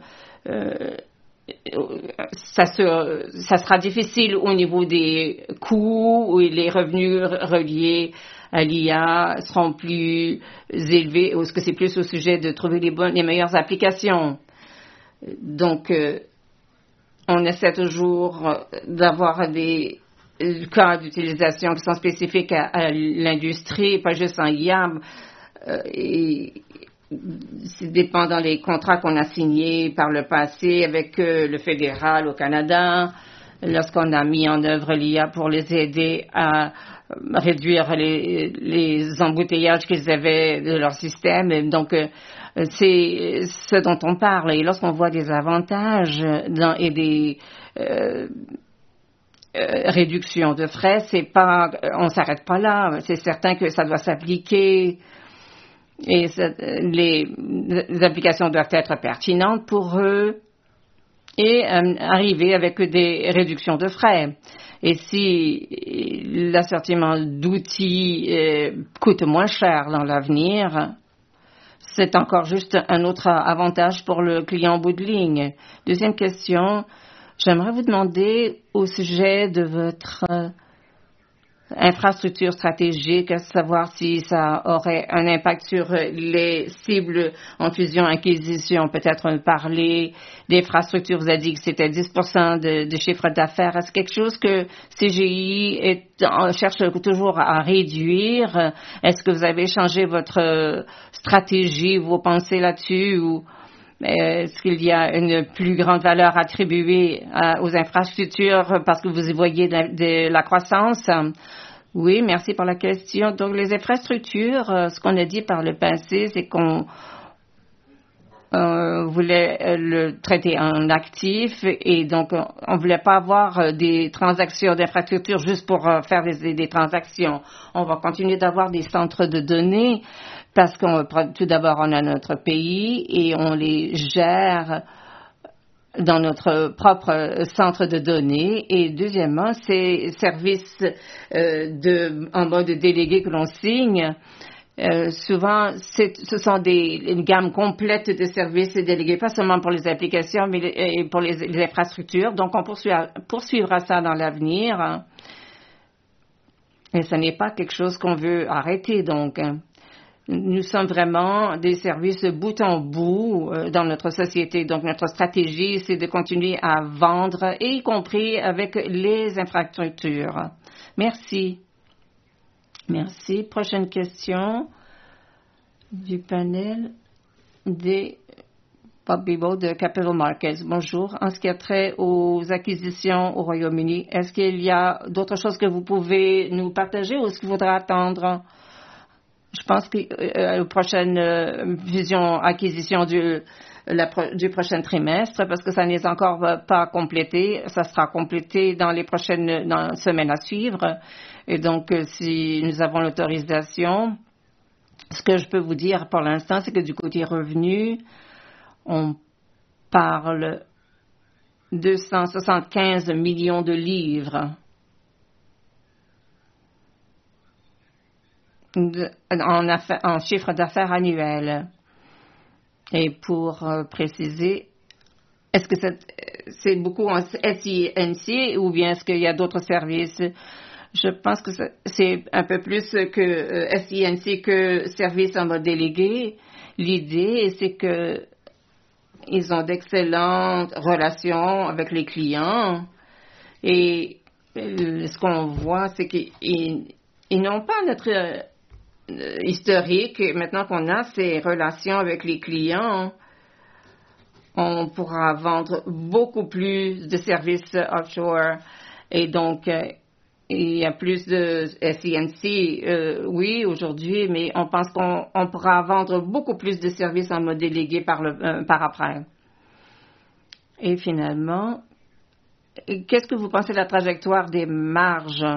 ça sera difficile au niveau des coûts ou les revenus reliés à l'IA seront plus élevés, ou est-ce que c'est plus au sujet de trouver les meilleures applications? Donc, on essaie toujours d'avoir des cas d'utilisation qui sont spécifiques à l'industrie, pas juste en IA. Et c'est dépendant des contrats qu'on a signés par le passé avec le fédéral au Canada, lorsqu'on a mis en œuvre l'IA pour les aider à réduire les embouteillages qu'ils avaient de leur système. Donc, c'est ce dont on parle. Et lorsqu'on voit des avantages et des réductions de frais, on s'arrête pas là. C'est certain que ça doit s'appliquer et les applications doivent être pertinentes pour eux et arriver avec des réductions de frais. Et si l'assortiment d'outils coûte moins cher dans l'avenir, c'est encore juste un autre avantage pour le client en bout de ligne. Deuxième question, j'aimerais vous demander au sujet de votre infrastructure stratégique, à savoir si ça aurait un impact sur les cibles en fusion-acquisition. Peut-être parler d'infrastructure, vous avez dit que c'était 10% de chiffre d'affaires. Est-ce quelque chose que CGI cherche toujours à réduire? Est-ce que vous avez changé votre stratégie, vos pensées là-dessus, ou est-ce qu'il y a une plus grande valeur attribuée aux infrastructures parce que vous y voyez de la croissance? Oui, merci pour la question. Donc, les infrastructures, ce qu'on a dit par le passé, c'est qu'on voulait le traiter en actif et donc on voulait pas avoir des transactions d'infrastructures juste pour faire des transactions. On va continuer d'avoir des centres de données parce tout d'abord on a notre pays et on les gère dans notre propre centre de données. Et deuxièmement, ces services en mode délégué que l'on signe, souvent, ce sont une gamme complète de services délégués, pas seulement pour les applications, mais pour les infrastructures. Donc, on poursuivra ça dans l'avenir. Et ce n'est pas quelque chose qu'on veut arrêter. Donc, nous sommes vraiment des services bout en bout dans notre société. Donc, notre stratégie, c'est de continuer à vendre, y compris avec les infrastructures. Merci. Merci. Prochaine question du panel des Bob Bibo de Capital Markets. Bonjour. En ce qui a trait aux acquisitions au Royaume-Uni, est-ce qu'il y a d'autres choses que vous pouvez nous partager ou est-ce qu'il faudra attendre? Je pense que la prochaine acquisition du prochain trimestre, parce que ça n'est encore pas complété. Ça sera complété dans les prochaines semaines à suivre. Et donc, si nous avons l'autorisation, ce que je peux vous dire pour l'instant, c'est que du côté revenu, on parle 275 millions de livres en chiffre d'affaires annuel. Et pour préciser, est-ce que c'est beaucoup en SINC ou bien est-ce qu'il y a d'autres services? Je pense que c'est un peu plus que SINC que service en mode délégué. L'idée, c'est que ils ont d'excellentes relations avec les clients et ce qu'on voit, c'est qu'ils n'ont pas notre historique. Maintenant qu'on a ces relations avec les clients, on pourra vendre beaucoup plus de services offshore et donc il y a plus de SINC, oui, aujourd'hui, mais on pense qu'on pourra vendre beaucoup plus de services en mode délégué par après. Et finalement, qu'est-ce que vous pensez de la trajectoire des marges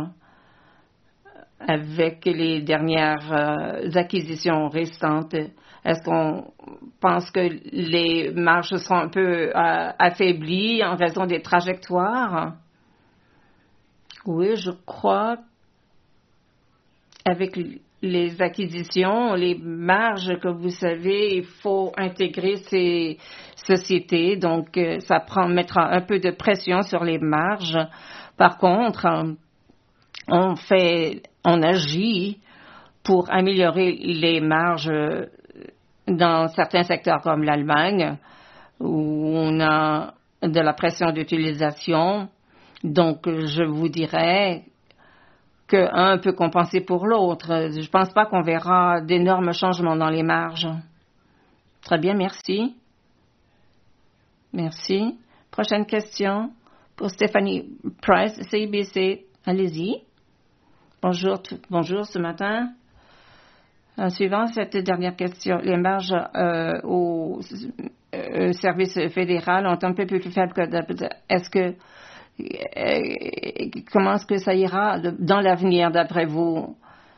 avec les dernières acquisitions récentes? Est-ce qu'on pense que les marges seront un peu affaiblies en raison des trajectoires? Oui, je crois avec les acquisitions, les marges que vous savez, il faut intégrer ces sociétés, donc ça mettra un peu de pression sur les marges. Par contre, on agit pour améliorer les marges dans certains secteurs comme l'Allemagne, où on a de la pression d'utilisation. Donc, je vous dirais qu'un peut compenser pour l'autre. Je ne pense pas qu'on verra d'énormes changements dans les marges. Très bien, merci. Merci. Prochaine question pour Stephanie Price, CIBC. Allez-y. Bonjour ce matin. En suivant cette dernière question, les marges au service fédéral ont un peu plus faibles que d'habitude. Comment est-ce que ça ira dans l'avenir, d'après vous?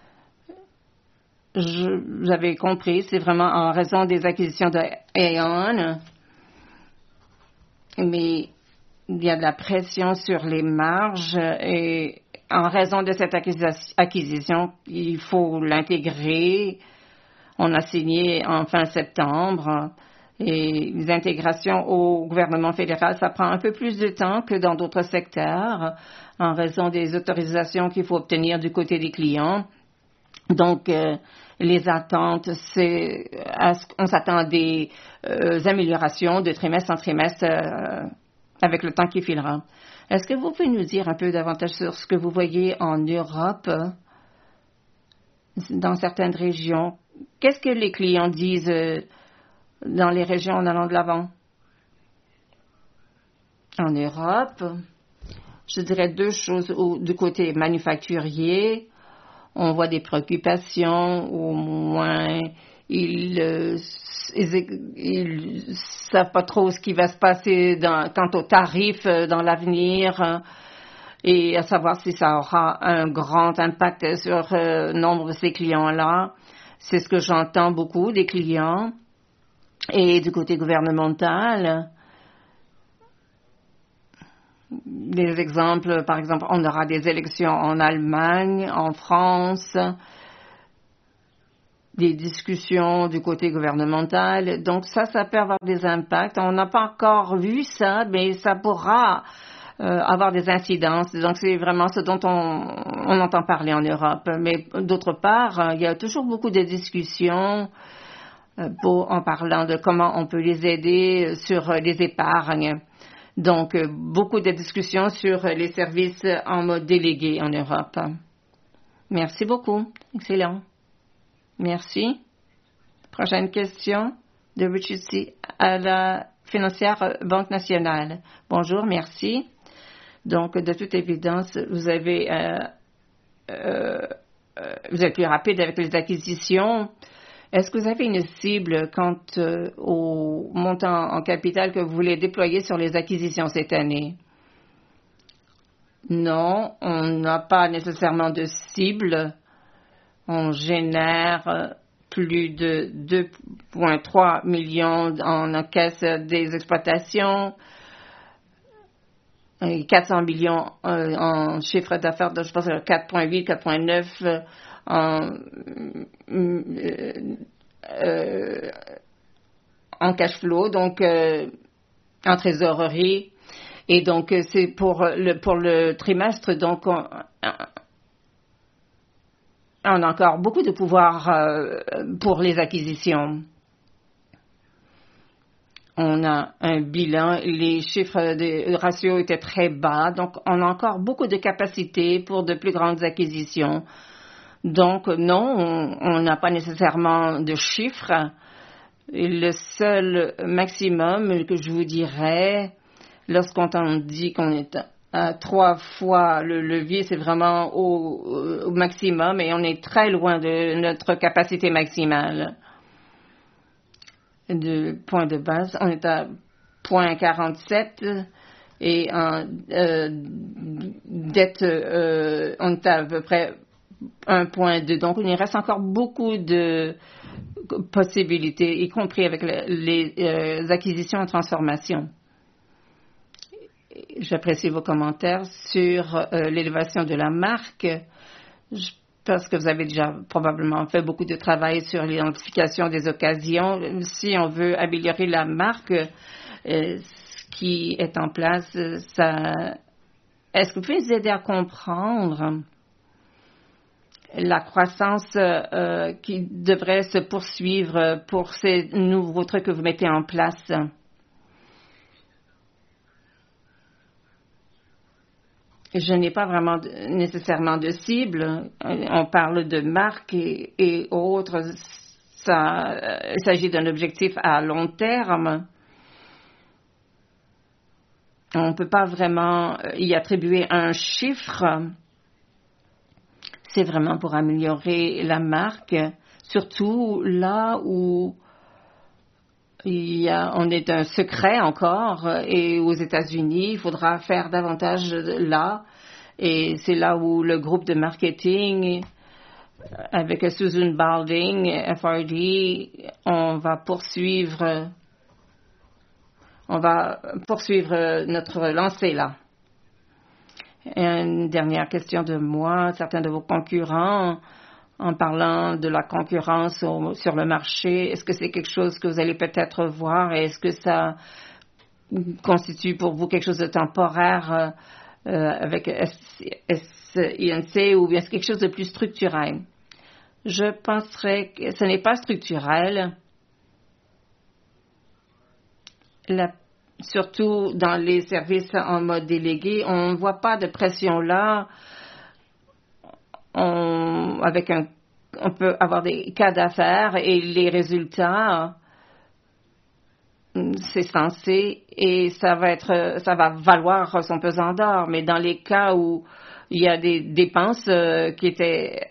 Vous avez compris, c'est vraiment en raison des acquisitions de Aon, mais il y a de la pression sur les marges et en raison de cette acquisition, il faut l'intégrer. On a signé en fin septembre. Et les intégrations au gouvernement fédéral, ça prend un peu plus de temps que dans d'autres secteurs en raison des autorisations qu'il faut obtenir du côté des clients. Donc, les attentes, on s'attend à des améliorations de trimestre en trimestre avec le temps qui filera. Est-ce que vous pouvez nous dire un peu davantage sur ce que vous voyez en Europe, dans certaines régions? Qu'est-ce que les clients disent dans les régions en allant de l'avant? En Europe, je dirais deux choses. Du côté manufacturier, on voit des préoccupations, au moins ils savent pas trop ce qui va se passer quant aux tarifs dans l'avenir et à savoir si ça aura un grand impact sur le nombre de ces clients-là. C'est ce que j'entends beaucoup des clients. Et du côté gouvernemental, Des exemples, par exemple, on aura des élections en Allemagne, en France, des discussions du côté gouvernemental. Donc ça peut avoir des impacts. On n'a pas encore vu ça, mais ça pourra avoir des incidences. Donc c'est vraiment ce dont on entend parler en Europe. Mais d'autre part, il y a toujours beaucoup de discussions en parlant de comment on peut les aider sur les épargnes. Donc, beaucoup de discussions sur les services en mode délégué en Europe. Merci beaucoup. Excellent. Merci. Prochaine question de Richard C. à la financière Banque nationale. Bonjour, merci. Donc, de toute évidence, vous êtes plus rapide avec les acquisitions. Est-ce que vous avez une cible quant au montant en capital que vous voulez déployer sur les acquisitions cette année? Non, on n'a pas nécessairement de cible. On génère plus de 2,3 millions en caisse des exploitations et 400 millions en chiffre d'affaires, je pense 4,8, 4,9 en cash flow, donc en trésorerie. Et donc, c'est pour le trimestre, donc on a encore beaucoup de pouvoir pour les acquisitions. On a un bilan, les chiffres de ratio étaient très bas, donc on a encore beaucoup de capacités pour de plus grandes acquisitions. Donc, non, on n'a pas nécessairement de chiffres. Le seul maximum que je vous dirais, lorsqu'on dit qu'on est à 3 fois le levier, c'est vraiment au maximum et on est très loin de notre capacité maximale. De point de base, on est à 0,47 et en dette, on est à peu près 1,2. Donc, il reste encore beaucoup de possibilités, y compris avec les acquisitions en transformation. J'apprécie vos commentaires sur l'élévation de la marque, parce que vous avez déjà probablement fait beaucoup de travail sur l'identification des occasions. Si on veut améliorer la marque, ce qui est en place, est-ce que vous pouvez nous aider à comprendre la croissance qui devrait se poursuivre pour ces nouveaux trucs que vous mettez en place? Je n'ai pas vraiment nécessairement de cible. On parle de marque et autres. Il s'agit d'un objectif à long terme. On ne peut pas vraiment y attribuer un chiffre. C'est vraiment pour améliorer la marque, surtout là où on est un secret encore, et aux États-Unis, il faudra faire davantage là. Et c'est là où le groupe de marketing, avec Susan Balding, FRD, on va poursuivre notre lancée là. Et une dernière question de moi. Certains de vos concurrents, en parlant de la concurrence sur le marché, est-ce que c'est quelque chose que vous allez peut-être voir? Est-ce que ça constitue pour vous quelque chose de temporaire avec SINC ou bien c'est quelque chose de plus structurel? Je penserais que ce n'est pas structurel. Surtout dans les services en mode délégué, on ne voit pas de pression là. On peut avoir des cas d'affaires et les résultats, c'est censé et ça va valoir son pesant d'or. Mais dans les cas où il y a des dépenses qui étaient,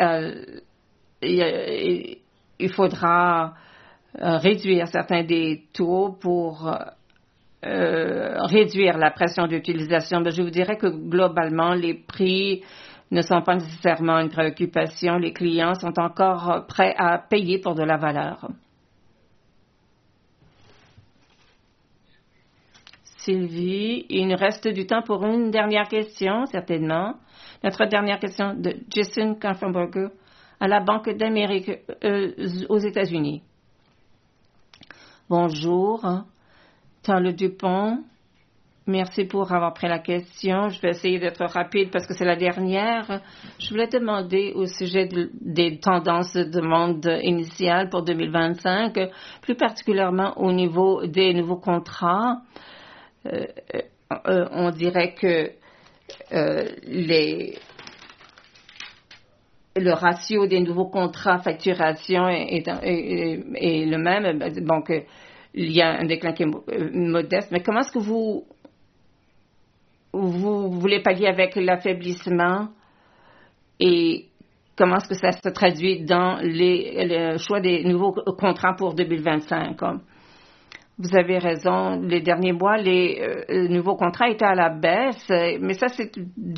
il faudra réduire certains des taux pour réduire la pression d'utilisation. Mais je vous dirais que globalement, les prix ne sont pas nécessairement une préoccupation. Les clients sont encore prêts à payer pour de la valeur. Sylvie. Il nous reste du temps pour une dernière question, certainement. Notre dernière question de Jason Kaffenberger à la Banque d'Amérique aux États-Unis. Bonjour, Charles Dupont. Merci pour avoir pris la question. Je vais essayer d'être rapide parce que c'est la dernière. Je voulais demander au sujet des tendances de demande initiale pour 2025, plus particulièrement au niveau des nouveaux contrats. On dirait que le ratio des nouveaux contrats facturation est le même. Donc, il y a un déclin qui est modeste. Mais comment est-ce que vous voulez pallier avec l'affaiblissement et comment est-ce que ça se traduit dans le choix des nouveaux contrats pour 2025? Vous avez raison. Les derniers mois, les nouveaux contrats étaient à la baisse, mais ça, c'est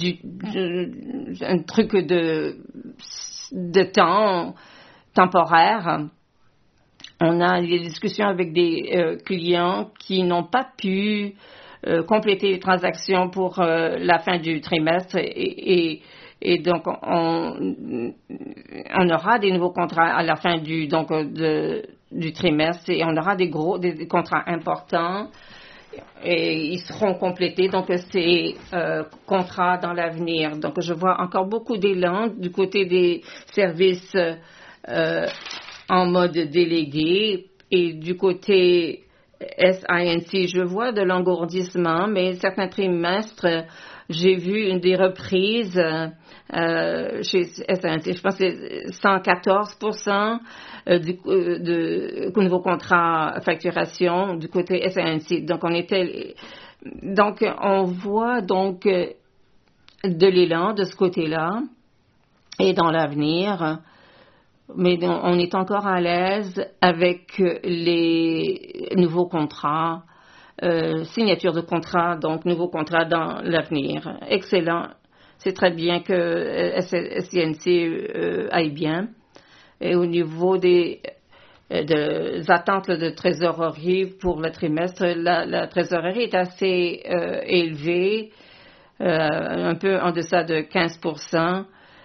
un truc de temps temporaire. On a des discussions avec des clients qui n'ont pas pu compléter les transactions pour la fin du trimestre et donc on aura des nouveaux contrats à la fin du trimestre et on aura des contrats importants et ils seront complétés, donc ces contrats dans l'avenir. Donc je vois encore beaucoup d'élan du côté des services en mode délégué et du côté SINC, je vois de l'engourdissement, mais certains trimestres, j'ai vu des reprises chez SINC. Je pense que c'est 114% du nouveau contrat facturation du côté SINC. Donc on voit donc de l'élan de ce côté-là et dans l'avenir. Mais on est encore à l'aise avec les nouveaux contrats, signature de contrats, donc nouveaux contrats dans l'avenir. Excellent. C'est très bien que SINC aille bien. Et au niveau des attentes de trésorerie pour le trimestre, la trésorerie est assez élevée, un peu en deçà de 15%.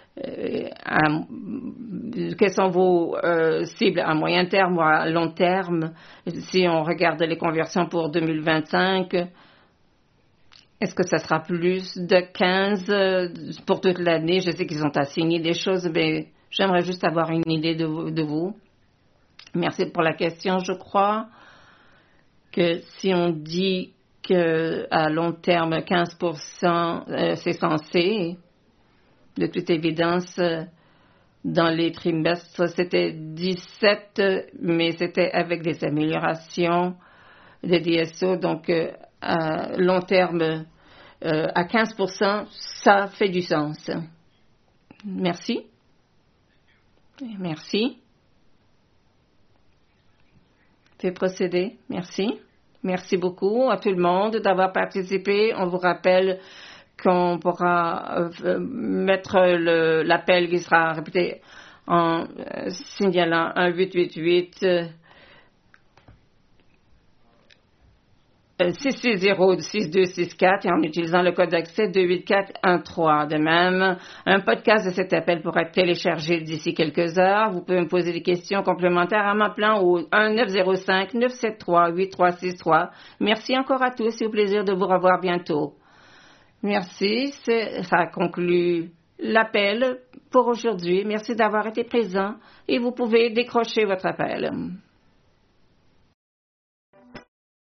Quelles sont vos cibles à moyen terme ou à long terme si on regarde les conversions pour 2025? Est-ce que ça sera plus de 15 pour toute l'année? Je sais qu'ils ont assigné des choses, mais j'aimerais juste avoir une idée de vous. Merci pour la question. Je crois que si on dit qu'à long terme, 15%, c'est censé. De toute évidence, dans les trimestres, c'était 17, mais c'était avec des améliorations de DSO. Donc, à long terme, à 15%, ça fait du sens. Merci. Merci. Je vais procéder. Merci. Merci beaucoup à tout le monde d'avoir participé. On vous rappelle qu'on pourra mettre l'appel qui sera répété en signalant 1888 660-6264 et en utilisant le code d'accès 28413. De même, un podcast de cet appel pourra être téléchargé d'ici quelques heures. Vous pouvez me poser des questions complémentaires en m'appelant au 1-905-973-8363. Merci encore à tous et au plaisir de vous revoir bientôt. Merci, ça conclut l'appel pour aujourd'hui. Merci d'avoir été présent et vous pouvez décrocher votre appel.